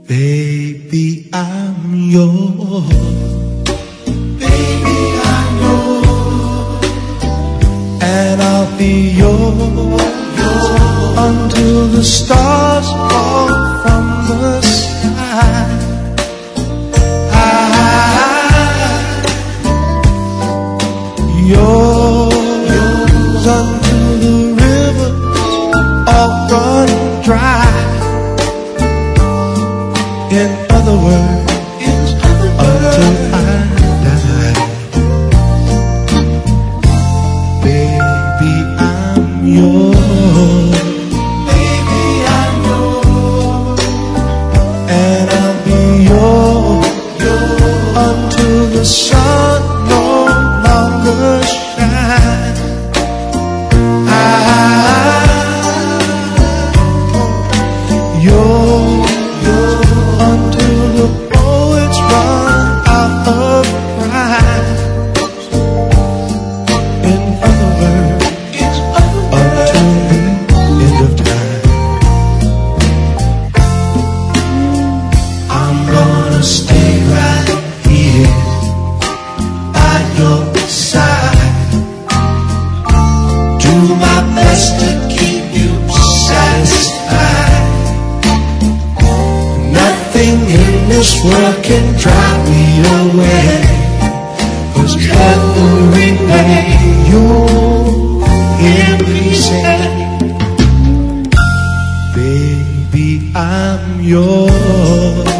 Baby, I'm yours. Baby, I'm yours. And I'll be yours until the stars fall from the sky. Yours until the rivers all run dry. In other words, until I die. Baby, I'm yours. Baby, I'm yours. And I'll be yours until the sun no longer shines. Yours until the poets run out of pride. In other words, until the end of time. I'm gonna stay right here by your side. Do my best to keep you satisfied. Nothing in this world can drive me away, 'cause every day you'll hear me say, Baby, I'm yours.